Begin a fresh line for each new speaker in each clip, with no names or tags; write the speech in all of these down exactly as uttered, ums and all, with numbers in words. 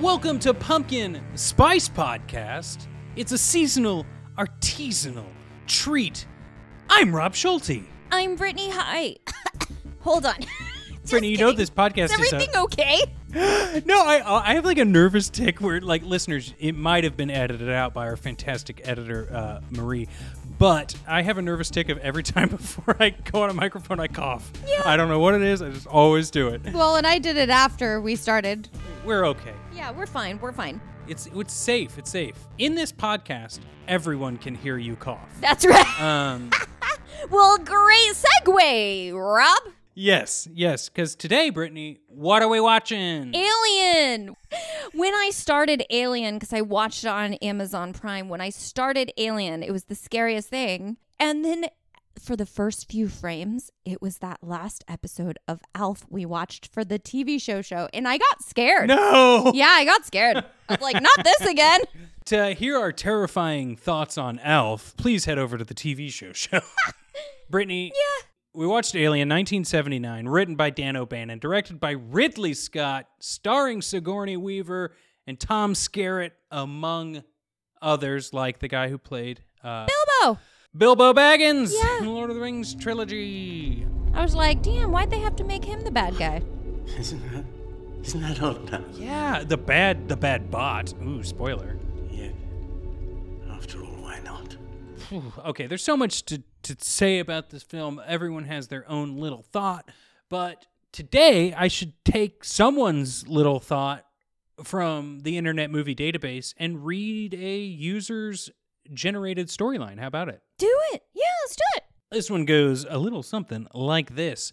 Welcome to Pumpkin Spice Podcast. It's a seasonal, artisanal treat. I'm Rob Schulte.
I'm Brittany Hi. Hold on.
Brittany, you know this podcast
is everything
is a-
okay?
No, I I have like a nervous tick where, like, listeners, it might have been edited out by our fantastic editor, uh, Marie, but I have a nervous tick of every time before I go on a microphone, I cough.
Yeah.
I don't know what it is. I just always do it.
Well, and I did it after we started.
We're okay.
Yeah, we're fine. We're fine.
It's it's safe. It's safe. In this podcast, everyone can hear you cough.
That's right.
Um,
Well, great segue, Rob.
yes, yes, because today, Brittany, what are we watching?
Alien. When I started Alien, because I watched it on Amazon Prime, when I started Alien, it was the scariest thing. And then for the first few frames, it was that last episode of Alf we watched for the T V show show. And I got scared.
No!
Yeah, I got scared. I was like, not this again.
To hear our terrifying thoughts on Alf, please head over to the T V show show. Brittany,
Yeah.
we watched Alien nineteen seventy-nine, written by Dan O'Bannon, directed by Ridley Scott, starring Sigourney Weaver and Tom Skerritt, among others, like the guy who played uh,
Bilbo.
Bilbo Baggins
Yeah.
in the Lord of the Rings trilogy.
I was like, damn, why'd they have to make him the bad guy?
Isn't that, isn't that odd now?
Yeah, the bad, the bad bot. Ooh, spoiler.
Yeah. After all, why not?
Whew, okay, there's so much to, to say about this film. Everyone has their own little thought. But today, I should take someone's little thought from the Internet Movie Database and read a user's generated storyline. How about it?
Do it. Yeah, let's do it.
This one goes a little something like this.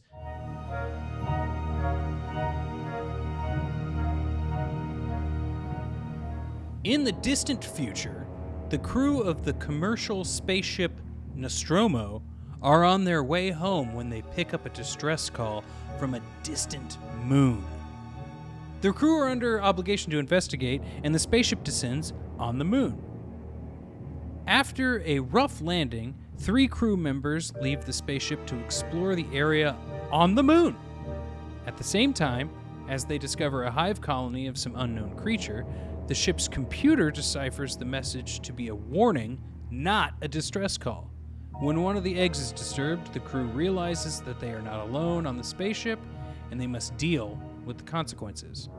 In the distant future, the crew of the commercial spaceship Nostromo are on their way home when they pick up a distress call from a distant moon. The crew are under obligation to investigate, and the spaceship descends on the moon. After a rough landing, three crew members leave the spaceship to explore the area on the moon. At the same time, as they discover a hive colony of some unknown creature, the ship's computer deciphers the message to be a warning, not a distress call. When one of the eggs is disturbed, the crew realizes that they are not alone on the spaceship, and they must deal with the consequences.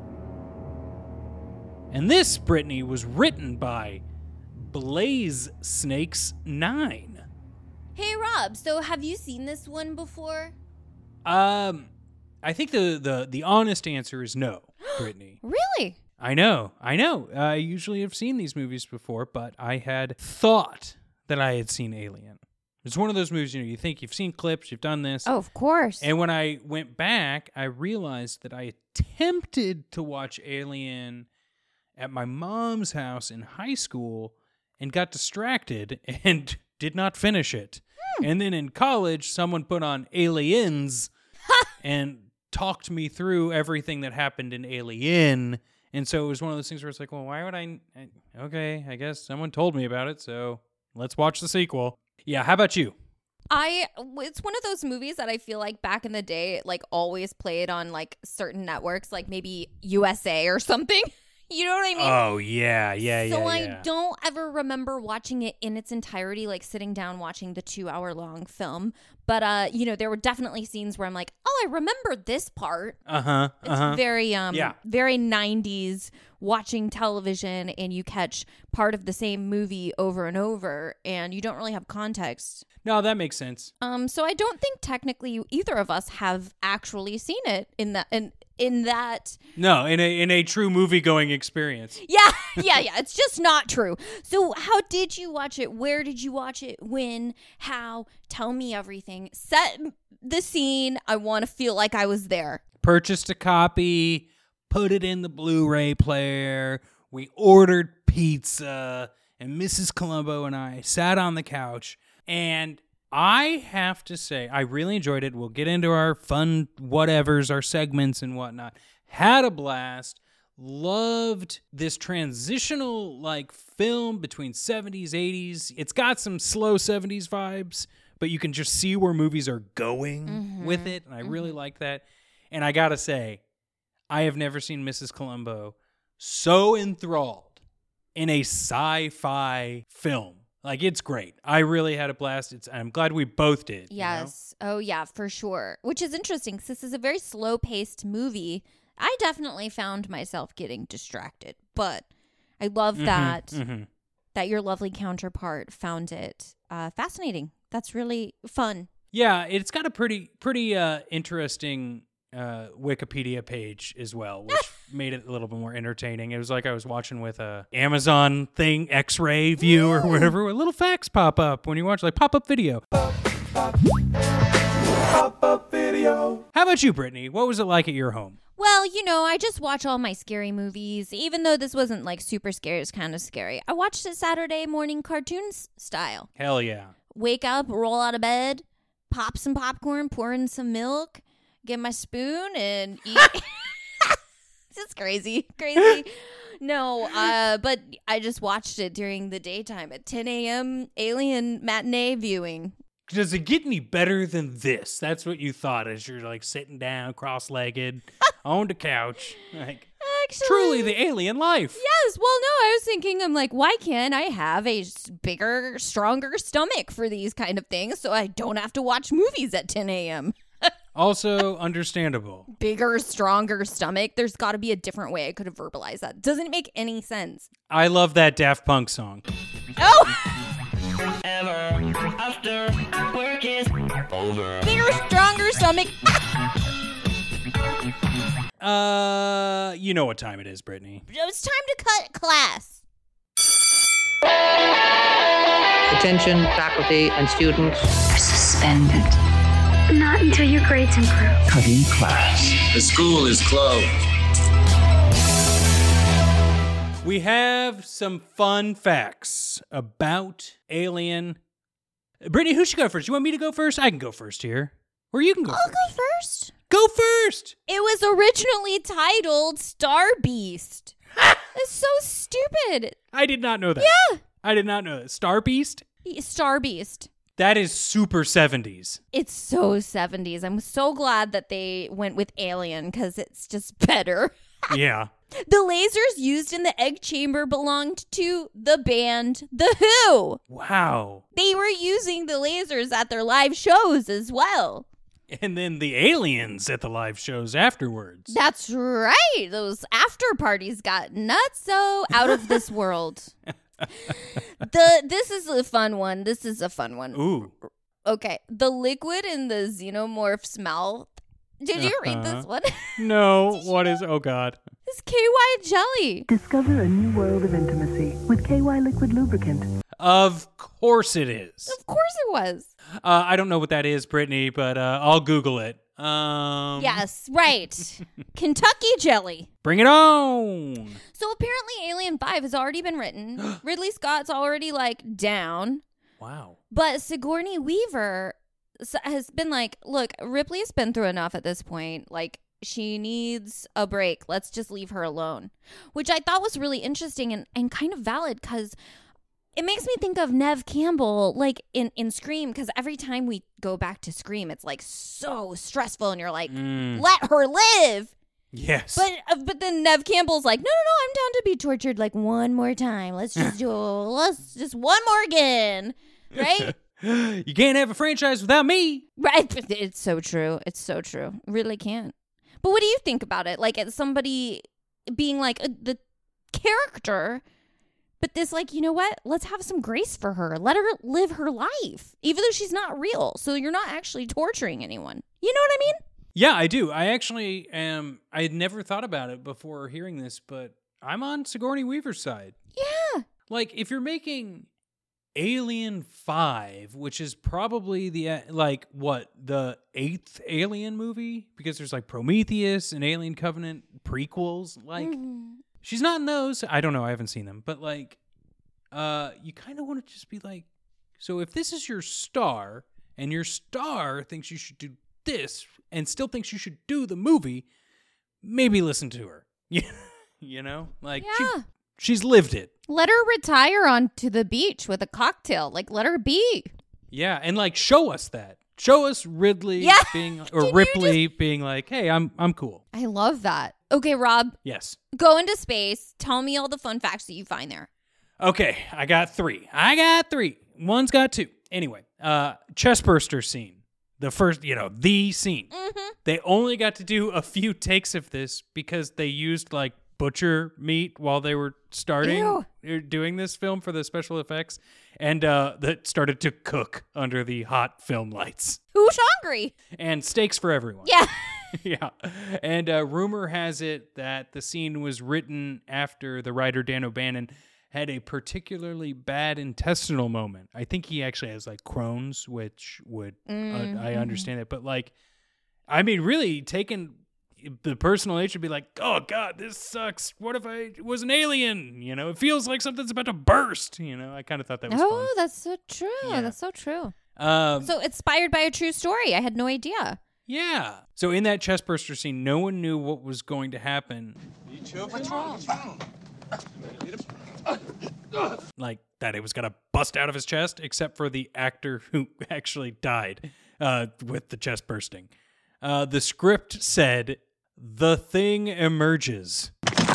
And this, Brittany, was written by Blaze Snakes nine.
Hey, Rob, so have you seen this one before?
Um, I think the, the, the honest answer is no, Brittany.
Really?
I know, I know. I usually have seen these movies before, but I had thought that I had seen Alien. It's one of those movies, you know, you think you've seen clips, you've done this.
Oh, of course.
And when I went back, I realized that I attempted to watch Alien at my mom's house in high school and got distracted and did not finish it. Hmm. And then in college, someone put on Aliens and talked me through everything that happened in Alien. And so it was one of those things where it's like, well, why would I? I okay, I guess someone told me about it, so let's watch the sequel. Yeah, how about you?
I it's one of those movies that I feel like back in the day, like always played on like certain networks, like maybe U S A or something. You know what I mean?
Oh, yeah, yeah, yeah,
So
yeah.
I don't ever remember watching it in its entirety, like sitting down watching the two hour long film. But, uh, you know, there were definitely scenes where I'm like, oh, I remember this part.
Uh-huh,
It's
uh-huh.
very, um,
Yeah.
very nineties watching television, and you catch part of the same movie over and over, and you don't really have context.
No, that makes sense.
Um, so I don't think technically either of us have actually seen it in that, in, in that.
No, in a in a true movie-going experience.
Yeah, yeah, yeah. It's just not true. So how did you watch it? Where did you watch it? When? How? Tell me everything. Set the scene. I want to feel like I was there.
Purchased a copy, put it in the Blu-ray player. We ordered pizza, and Missus Columbo and I sat on the couch. And I have to say, I really enjoyed it. We'll get into our fun whatevers, our segments and whatnot. Had a blast. Loved this transitional like film between seventies, eighties. It's got some slow seventies vibes, but you can just see where movies are going
Mm-hmm.
with it. And I really like that. And I gotta say, I have never seen Missus Columbo so enthralled in a sci-fi film. Like, it's great. I really had a blast. It's, I'm glad we both did.
Yes. You know? Oh, yeah, for sure. Which is interesting because this is a very slow-paced movie. I definitely found myself getting distracted, but I love
Mm-hmm,
that
mm-hmm.
that your lovely counterpart found it uh, fascinating. That's really fun.
Yeah, it's got a pretty pretty uh, interesting uh, Wikipedia page as well, which made it a little bit more entertaining. It was like I was watching with a Amazon thing, X-ray view or whatever, where little facts pop up when you watch, like pop-up video. Pop-up video. How about you, Brittany? What was it like at your home?
Well, you know, I just watch all my scary movies. Even though this wasn't like super scary, it's kind of scary. I watched it Saturday morning cartoons style.
Hell yeah.
Wake up, roll out of bed, pop some popcorn, pour in some milk, get my spoon, and eat. It's crazy, crazy. No, uh, but I just watched it during the daytime at ten a.m. Alien matinee viewing.
Does it get any better than this? That's what you thought as you're like sitting down, cross-legged, on the couch. Like,
Actually,
truly the alien life.
Yes. Well, no, I was thinking, I'm like, why can't I have a s- bigger, stronger stomach for these kind of things so I don't have to watch movies at ten a.m.?
Also understandable.
Bigger, stronger stomach. There's got to be a different way I could have verbalized that. Doesn't make any sense.
I love that Daft Punk song.
Oh!
Ever after work is over.
Bigger, stronger stomach.
Uh, you know what time it is, Brittany.
It's time to cut class.
Attention, faculty and students.
You're suspended. Not until your grades improve.
Cutting class.
The school is closed.
We have some fun facts about Alien. Brittany, who should go first? You want me to go first? I can go first here. Or you can go
I'll
first.
go first.
Go first!
It was originally titled Star Beast. It's so stupid.
I did not know that.
Yeah.
I did not know that. Star Beast?
Star Beast.
That is super seventies.
It's so seventies. I'm so glad that they went with Alien because it's just better.
Yeah.
The lasers used in the egg chamber belonged to the band The Who.
Wow.
They were using the lasers at their live shows as well.
And then the aliens at the live shows afterwards.
That's right. Those after parties got nuts so out of this world. The this is a fun one. This is a fun one.
Ooh.
Okay. The liquid in the xenomorph's mouth. Did you read
Uh-huh.
this one?
No. What is... Oh, God.
It's K Y jelly.
Discover a new world of intimacy with K Y Liquid Lubricant.
Of course it is.
Of course it was.
Uh, I don't know what that is, Brittany, but uh, I'll Google it. Um,
Yes, right. Kentucky jelly.
Bring it on.
So apparently Alien five has already been written. Ridley Scott's already like down.
Wow.
But Sigourney Weaver s- has been like, look, Ripley's been through enough at this point. Like, she needs a break. Let's just leave her alone. Which I thought was really interesting and, and kind of valid because it makes me think of Neve Campbell, like in, in Scream, because every time we go back to Scream, it's like so stressful and you're like,
Mm.
let her live.
Yes.
But uh, but then Neve Campbell's like, no, no, no, I'm down to be tortured like one more time. Let's just do, let's just one more again. Right?
You can't have a franchise without me.
Right. It's so true. It's so true. Really can't. But what do you think about it? Like, as somebody being like uh, the character, but this, like, you know what? Let's have some grace for her. Let her live her life, even though she's not real. So you're not actually torturing anyone. You know what I mean?
Yeah, I do. I actually am. I had never thought about it before hearing this, but I'm on Sigourney Weaver's side.
Yeah.
Like, if you're making Alien five, which is probably the, uh, like, what, the eighth Alien movie? Because there's, like, Prometheus and Alien Covenant prequels. Like,
Mm-hmm.
she's not in those. I don't know. I haven't seen them. But, like, uh, you kind of want to just be like, so if this is your star, and your star thinks you should do this, and still thinks you should do the movie, maybe listen to her. You know? Like,
Yeah.
she, she's lived it.
Let her retire onto the beach with a cocktail. Like, let her be.
Yeah, and like show us that. Show us Ridley
Yeah.
being
Did
or
you
Ripley being like, "Hey, I'm I'm cool."
I love that. Okay, Rob,
Yes.
go into space. Tell me all the fun facts that you find there.
Okay, I got three. I got three. One's got two. Anyway, uh, chestburster scene. The first, you know, the scene.
Mm-hmm.
They only got to do a few takes of this because they used like butcher meat while they were starting
Ew.
doing this film for the special effects, and uh, that started to cook under the hot film lights.
Who's hungry?
And steaks for everyone.
Yeah.
Yeah. And uh, rumor has it that the scene was written after the writer Dan O'Bannon had a particularly bad intestinal moment. I think he actually has like Crohn's, which would,
Mm-hmm.
uh, I understand it. But like, I mean, really taking the personal nature, be like, oh God, this sucks. What if I was an alien? You know, it feels like something's about to burst. You know, I kind of thought that was
Oh,
fun.
that's so true.
Yeah.
That's so true.
Um,
So inspired by a true story. I had no idea.
yeah. So in that chestburster scene, no one knew what was going to happen. Like that it was going to bust out of his chest, except for the actor who actually died uh, with the chest bursting. Uh, the script said, "The thing emerges."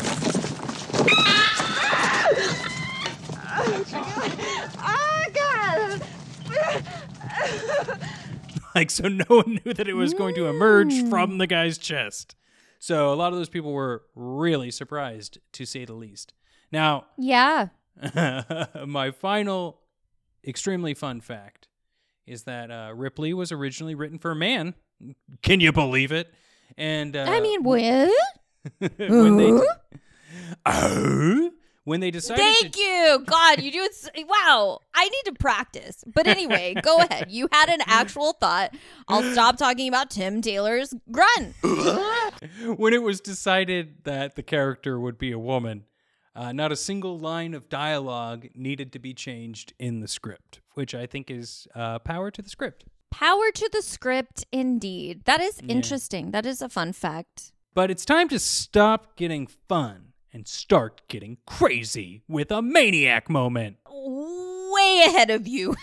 Like, so no one knew that it was going to emerge from the guy's chest. So a lot of those people were really surprised, to say the least. Now,
Yeah.
my final extremely fun fact is that uh, Ripley was originally written for a man. Can you believe it? And uh,
I mean, what?
when they oh, when they decided
Thank
to,
you. God, you do it. s- Wow. I need to practice. But anyway, go ahead. You had an actual thought. I'll stop talking about Tim Taylor's grunt.
when it was decided that the character would be a woman, uh, not a single line of dialogue needed to be changed in the script, which I think is uh, power to the script.
Power to the script, indeed. That is interesting. That is a fun fact.
But it's time to stop getting fun and start getting crazy with a maniac moment.
Way ahead of you.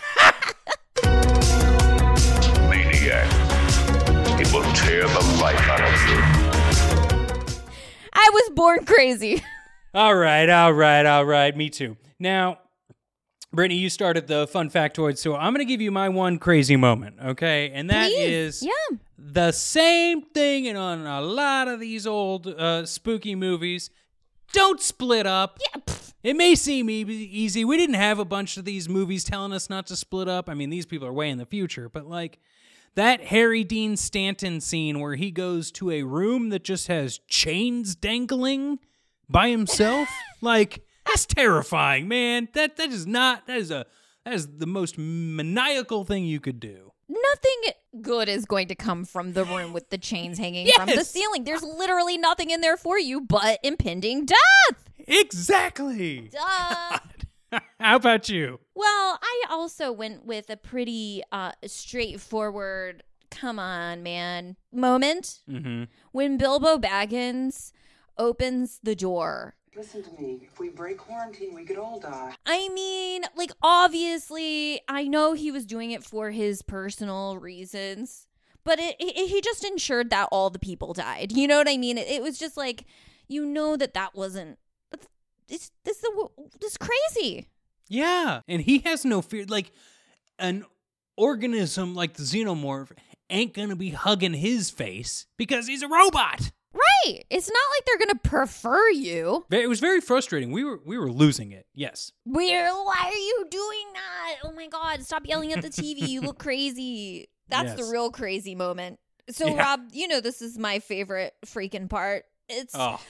Maniac. It will tear the life out of you.
I was born crazy.
All right, all right, all right. Me too. Now, Brittany, you started the fun factoid, so I'm going to give you my one crazy moment, okay? And that
Please.
is
Yeah.
the same thing and on a lot of these old uh, spooky movies. Don't split up.
Yeah. pff.
It may seem e- easy. We didn't have a bunch of these movies telling us not to split up. I mean, these people are way in the future, but like that Harry Dean Stanton scene where he goes to a room that just has chains dangling by himself, like that's terrifying, man. That that is not that is a that is the most maniacal thing you could do.
Nothing good is going to come from the room with the chains hanging from the
Yes.
ceiling. There's literally nothing in there for you but impending death.
Exactly.
Duh.
How about you?
Well, I also went with a pretty uh, straightforward, come on, man, moment
Mm-hmm.
when Bilbo Baggins opens the door.
Listen to me. If we break quarantine, we could all die.
I mean, like, obviously, I know he was doing it for his personal reasons, but it, it, he just ensured that all the people died. You know what I mean? It, it was just like, you know that that wasn't, this, this, this is crazy.
Yeah, and he has no fear. Like, an organism like the xenomorph ain't gonna be hugging his face because he's a robot.
Right. It's not like they're going to prefer you.
It was very frustrating. We were we were losing it. Yes.
We're, why are you doing that? Oh my God, stop yelling at the T V. You look crazy. That's the
Yes.
real crazy moment. So,
Yeah.
Rob, you know this is my favorite freaking part. It's
Oh.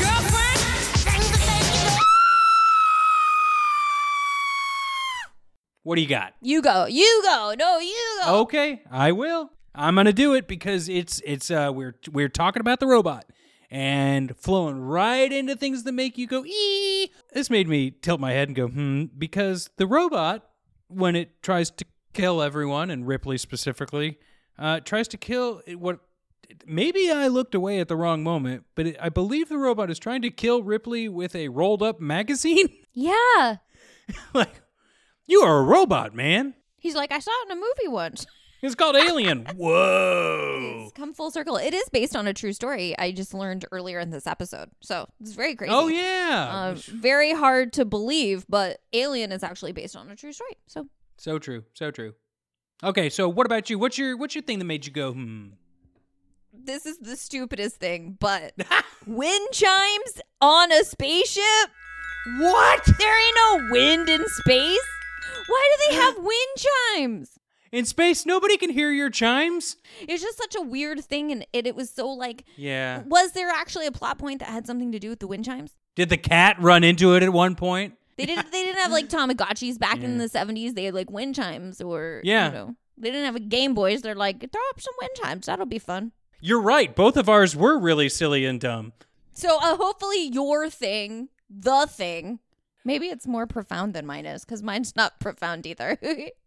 What do you got?
you go, you go, no, you go.
Okay, I will. I'm gonna do it because it's it's uh we're we're talking about the robot and flowing right into things that make you go ee. This made me tilt my head and go hmm because the robot, when it tries to kill everyone and Ripley specifically, uh, tries to kill what. Maybe I looked away at the wrong moment, but it, I believe the robot is trying to kill Ripley with a rolled up magazine.
Yeah.
Like, you are a robot, man.
He's like, I saw it in a movie once.
It's called Alien. Whoa.
It's come full circle. It is based on a true story. I just learned earlier in this episode. So it's very crazy.
Oh, yeah.
Uh, very hard to believe, but Alien is actually based on a true story. So
So true. So true. Okay, so what about you? What's your what's your thing that made you go, hmm?
this is the stupidest thing, but wind chimes on a spaceship?
What?
There ain't no wind in space. Why do they have wind chimes?
In space, nobody can hear your chimes?
It's just such a weird thing, and it, it was so like...
Yeah.
Was there actually a plot point that had something to do with the wind chimes?
Did the cat run into it at one point?
They didn't They didn't have, like, Tamagotchis back
Yeah.
in the seventies. They had, like, wind chimes or,
Yeah.
you know... They didn't have a Game Boys. They're like, throw up some wind chimes. That'll be fun.
You're right. Both of ours were really silly and dumb.
So uh, hopefully your thing, the thing, maybe it's more profound than mine is, because mine's not profound either.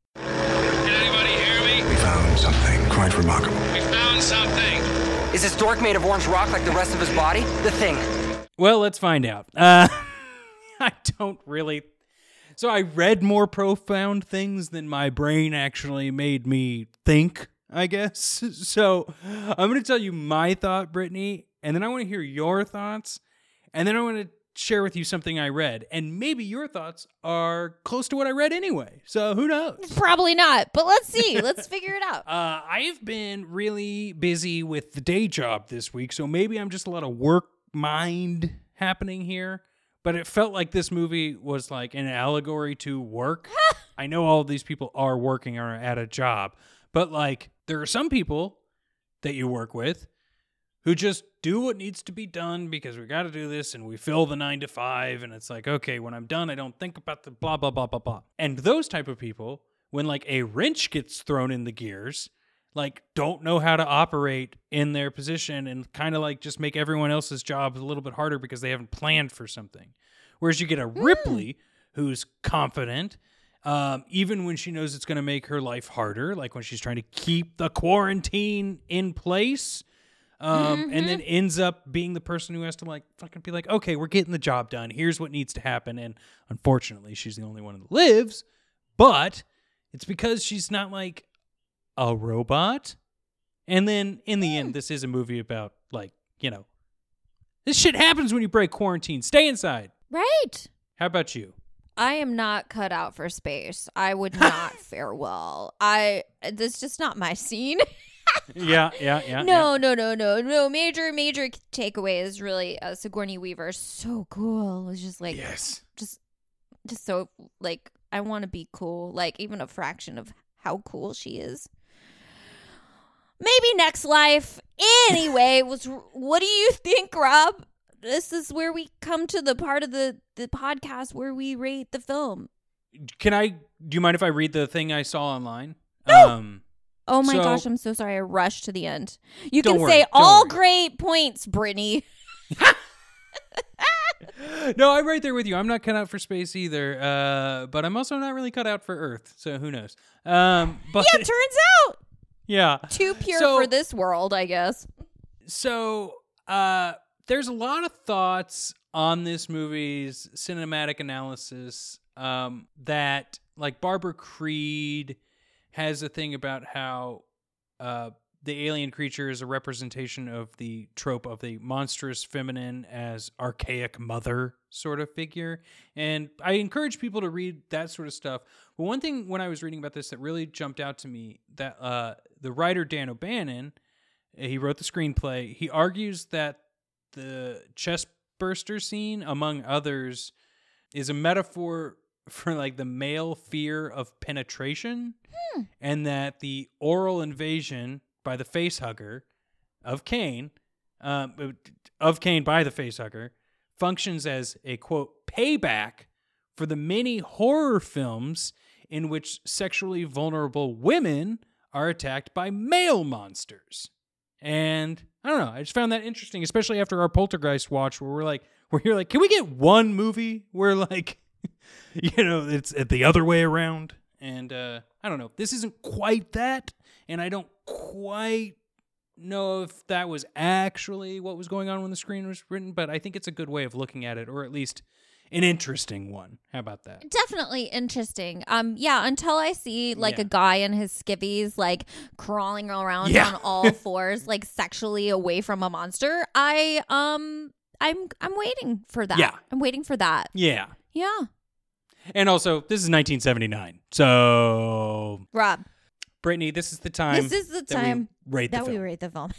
Can anybody hear me?
We found something quite remarkable.
We found something.
Is this dork made of orange rock like the rest of his body? The thing.
Well, let's find out. Uh, I don't really... So I read more profound things than my brain actually made me think, I guess. So I'm going to tell you my thought, Brittany, and then I want to hear your thoughts, and then I want to share with you something I read, and maybe your thoughts are close to what I read anyway. So who knows?
Probably not, but let's see. Let's figure it out.
Uh, I have been really busy with the day job this week, so maybe I'm just a lot of work mind happening here. But it felt like this movie was like an allegory to work. I know all of these people are working or at a job, but like there are some people that you work with who just do what needs to be done because we got to do this and we fill the nine to five. And it's like, okay, when I'm done, I don't think about the blah, blah, blah, blah, blah. And those type of people, when like a wrench gets thrown in the gears, like don't know how to operate in their position and kind of like just make everyone else's job a little bit harder because they haven't planned for something. Whereas you get a Ripley who's confident, um, even when she knows it's going to make her life harder, like when she's trying to keep the quarantine in place, um,
Mm-hmm.
and then ends up being the person who has to like fucking be like, okay, we're getting the job done. Here's what needs to happen. And unfortunately, she's the only one that lives, but it's because she's not like a robot. And then in the end, this is a movie about like, you know, this shit happens when you break quarantine. Stay inside.
Right.
How about you?
I am not cut out for space. I would not fare well. I That's just not my scene.
yeah, yeah, yeah.
No,
yeah.
no, no, no, no. Major, major takeaway is really uh, Sigourney Weaver. So cool. It's just like,
yes,
just, just so like I want to be cool. Like even a fraction of how cool she is. Maybe next life. Anyway, was what do you think, Rob? This is where we come to the part of the, the podcast where we rate the film.
Can I, do you mind if I read the thing I saw online?
No.
Um,
oh my
so,
gosh, I'm so sorry. I rushed to the end. You
Don't
can
worry,
say
don't
all
worry.
great points, Brittany.
No, I'm right there with you. I'm not cut out for space either, uh, but I'm also not really cut out for Earth, so who knows? Um, but
Yeah, turns out.
Yeah.
Too pure
So-
for this world, I guess.
So, uh, there's a lot of thoughts on this movie's cinematic analysis um, that, like, Barbara Creed has a thing about how uh, the alien creature is a representation of the trope of the monstrous feminine as archaic mother sort of figure. And I encourage people to read that sort of stuff. But one thing when I was reading about this that really jumped out to me, that uh, the writer Dan O'Bannon, he wrote the screenplay, he argues that the chest burster scene, among others, is a metaphor for like the male fear of penetration,
Hmm.
and that the oral invasion by the facehugger of Kane, um, of Kane by the facehugger, functions as a, quote, payback for the many horror films in which sexually vulnerable women are attacked by male monsters. And I don't know, I just found that interesting, especially after our Poltergeist watch, where we're like, where you're like, can we get one movie where like, you know, it's at the other way around? And uh, I don't know, this isn't quite that, and I don't quite know if that was actually what was going on when the screen was written, but I think it's a good way of looking at it, or at least an interesting one. How about that?
Definitely interesting. Um, yeah, until I see like
Yeah.
a guy in his skivvies like crawling around
Yeah.
on all fours, like sexually away from a monster, I um I'm I'm waiting for that.
Yeah.
I'm waiting for that.
Yeah.
Yeah.
And also, this is nineteen seventy-nine. So,
Rob,
Brittany, this is the time.
this is the
that
time
we rate the
that we
film.
rate the film.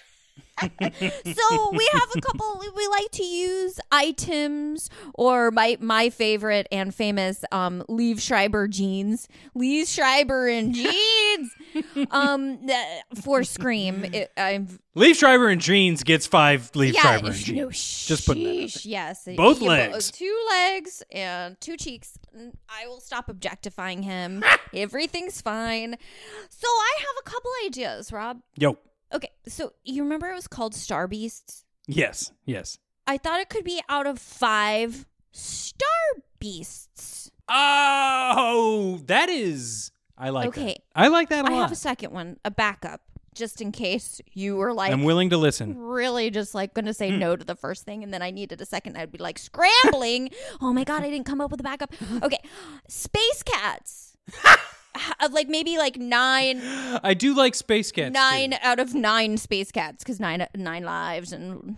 So we have a couple. We like to use items, or my my favorite and famous, um, Liev Schreiber jeans, Liev Schreiber and jeans, um, th- for Scream. It, I've
Liev Schreiber and jeans gets five Liev
yeah,
Schreiber and
sh-
jeans.
no,
Just putting that out
sheesh, yes,
Both
You-
legs.
two legs and two cheeks. I will stop objectifying him. Everything's fine. So I have a couple ideas, Rob.
Yo.
Okay, so you remember it was called Star Beasts?
Yes. Yes.
I thought it could be out of five Star Beasts.
Oh, that is. I like
Okay.
that. I like that a
I
lot.
have a second one, a backup, just in case you were like
I'm willing to listen.
really just like going to say no to the first thing, and then I needed a second. I'd be like scrambling. Oh my God, I didn't come up with a backup. Okay, Space Cats. Ha- like maybe like nine.
I do like Space Cats.
Nine
too.
out of nine Space Cats, because nine nine lives and.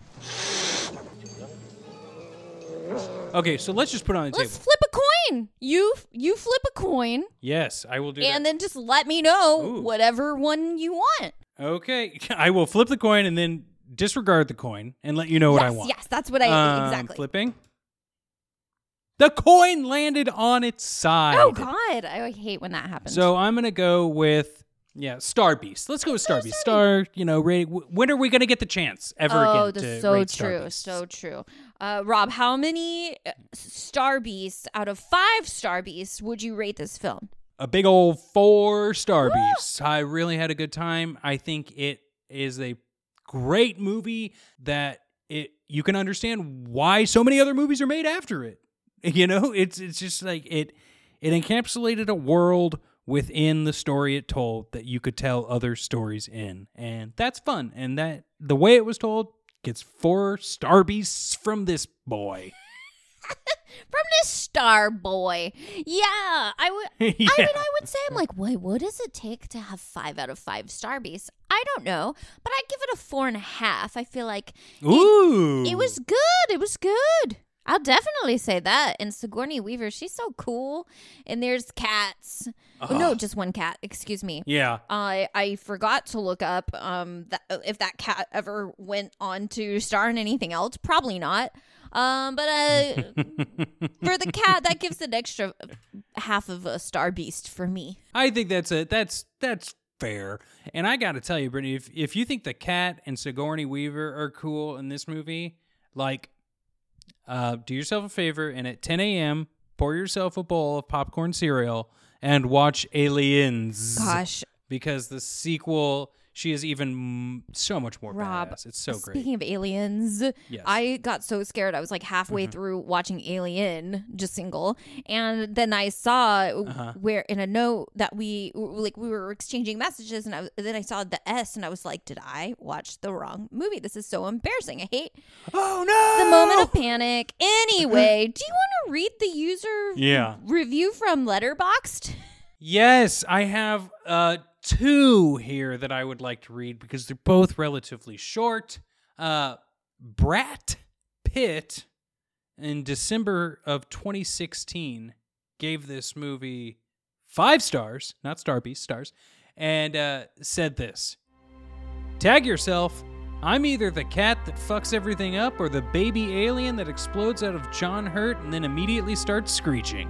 Okay, so let's just put it on the
Let's
table.
flip a coin. You you flip a coin,
Yes, I will do
and
that.
then just let me know
Ooh.
whatever one you want.
Okay, I will flip the coin and then disregard the coin and let you know what
yes,
I want.
yes, that's what I
Um,
exactly.
Flipping. The coin landed on its side.
Oh God, I hate when that happens.
So I'm gonna go with yeah, Star Beast. Let's go with Star Beast. Star, you know, rating. When are we gonna get the chance ever
oh,
again
that's
to
so
rate Star
true,
Beasts?
so true. Uh, Rob, how many uh, Star Beasts out of five Star Beasts would you rate this film?
A big old four Star Beasts. I really had a good time. I think it is a great movie that it you can understand why so many other movies are made after it. You know, it's it's just like it it encapsulated a world within the story it told that you could tell other stories in, and that's fun. And that the way it was told gets four Star Beasts from this boy.
From this Star Boy. Yeah, I would.
Yeah.
I mean, I would say I'm like, wait, what does it take to have five out of five Star Beasts? I don't know, but I give it a four and a half. I feel like it,
Ooh,
it was good. It was good. I'll definitely say that. And Sigourney Weaver, she's so cool. And there's cats. Oh, no, just one cat. Excuse me.
Yeah.
I I forgot to look up um that, if that cat ever went on to star in anything else. Probably not. Um, but uh, for the cat, that gives an extra half of a Star Beast for me.
I think that's a that's that's fair. And I got to tell you, Brittany, if if you think the cat and Sigourney Weaver are cool in this movie, like, uh, do yourself a favor and at ten a.m. pour yourself a bowl of popcorn cereal and watch Aliens.
Gosh,
because the sequel, she is even m- so much more
Rob,
badass. It's so great.
Speaking of aliens,
Yes.
I got so scared. I was like halfway
Mm-hmm.
through watching Alien, just single, and then I saw
Uh-huh.
where in a note that we like we were exchanging messages, and, I, was- and then I saw the S, and I was like, "Did I watch the wrong movie? This is so embarrassing. I hate
Oh no!
the moment of panic." Anyway, do you want to read the user
Yeah.
review from Letterboxd?
Yes, I have uh, two here that I would like to read because they're both relatively short. Uh, Brat Pitt, in December of twenty sixteen, gave this movie five stars, not Star Beast, stars, and uh, said this: "Tag yourself. I'm either the cat that fucks everything up or the baby alien that explodes out of John Hurt and then immediately starts screeching."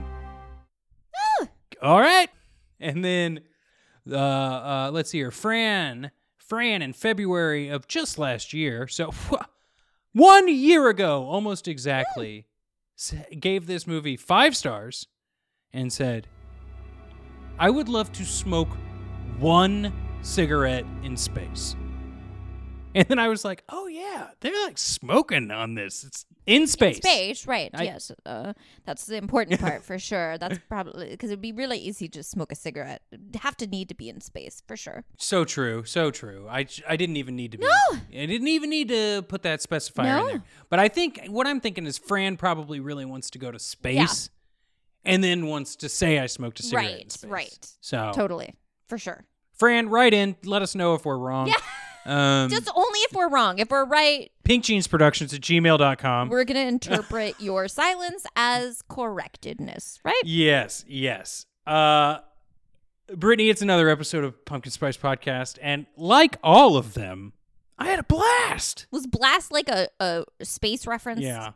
All right. And then, uh, uh, let's see here. Fran, Fran in February of just last year, so one year ago, almost exactly, s- gave this movie five stars and said, "I would love to smoke one cigarette in space." And then I was like, oh, yeah, they're like smoking on this. It's in space.
In space, right.
I-
yes. Uh, that's the important part for sure. That's probably because it'd be really easy to smoke a cigarette. It'd have to need to be in space for sure.
So true. So true. I, I didn't even need to be.
No.
I didn't even need to put that specifier
No.
in there. But I think what I'm thinking is Fran probably really wants to go to space and then wants to say I smoked a cigarette in
Right,
space.
right.
So,
Totally. For sure.
Fran, write in. Let us know if we're wrong.
Yeah.
Um,
Just only if we're wrong. If we're right,
pink jeans productions at gmail dot com.
we're going to interpret your silence as correctedness, right?
Yes, yes. Uh, Brittany, it's another episode of Pumpkin Spice Podcast, and like all of them, I had a blast.
Was blast like a, a space reference?
Yeah.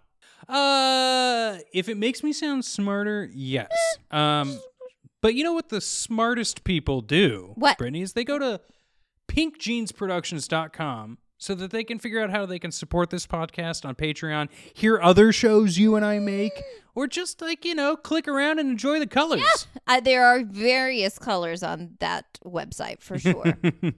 Uh, if it makes me sound smarter, yes. Um, but you know what the smartest people do,
What?
Brittany, is they go to pink jeans productions dot com so that they can figure out how they can support this podcast on Patreon, hear other shows you and I make, or just like, you know, click around and enjoy the colors.
Uh, there are various colors on that website for sure.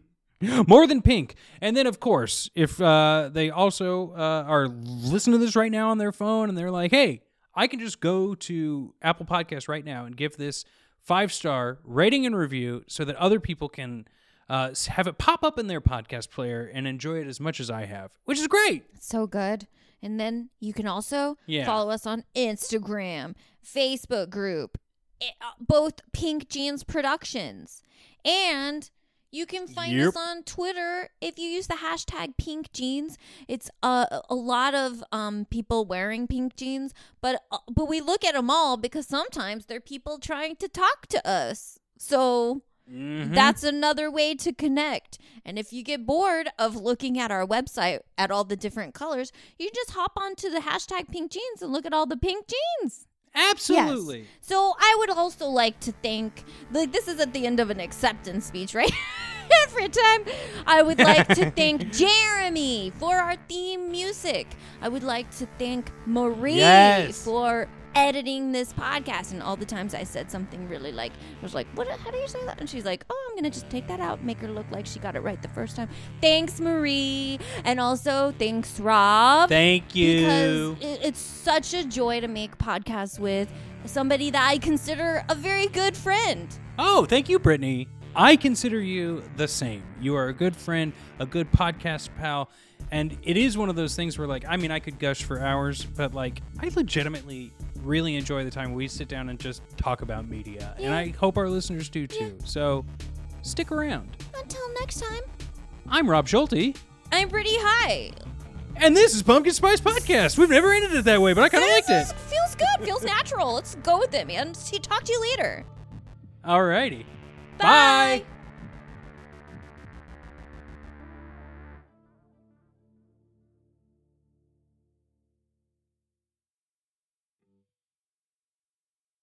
More than pink. And then, of course, if uh, they also uh, are listening to this right now on their phone and they're like, hey, I can just go to Apple Podcasts right now and give this five-star rating and review so that other people can uh, have it pop up in their podcast player and enjoy it as much as I have, which is great.
So good. And then you can also
Yeah.
follow us on Instagram, Facebook group, eh, uh, both Pink Jeans Productions. And you can find
Yep.
us on Twitter if you use the hashtag Pink Jeans. It's uh, a lot of um, people wearing pink jeans, but uh, but we look at them all because sometimes they're people trying to talk to us. So
Mhm.
that's another way to connect. And if you get bored of looking at our website at all the different colors, you just hop onto the hashtag Pink Jeans and look at all the pink jeans.
Absolutely.
Yes. So I would also like to thank, like, this is at the end of an acceptance speech, right? Every time I would like to thank Jeremy for our theme music. I would like to thank Marie
Yes.
for editing this podcast, and all the times I said something really like, I was like, what, how do you say that? And she's like, oh, I'm gonna just take that out, make her look like she got it right the first time. Thanks, Marie. And also thanks, Rob.
Thank you.
Because it, it's such a joy to make podcasts with somebody that I consider a very good friend.
Oh, thank you, Brittany. I consider you the same. You are a good friend, a good podcast pal, and it is one of those things where, like, I mean, I could gush for hours, but, like, I legitimately really enjoy the time we sit down and just talk about media, and
Yeah.
I hope our listeners do too. So stick around.
Until next time,
I'm Rob Schulte,
I'm Brittany High.
and this is Pumpkin Spice Podcast. We've never ended it that way, but I kind of liked it.
Feels good. Feels natural. Let's go with it, man. See, talk to you later.
Alrighty.
Bye.
Bye.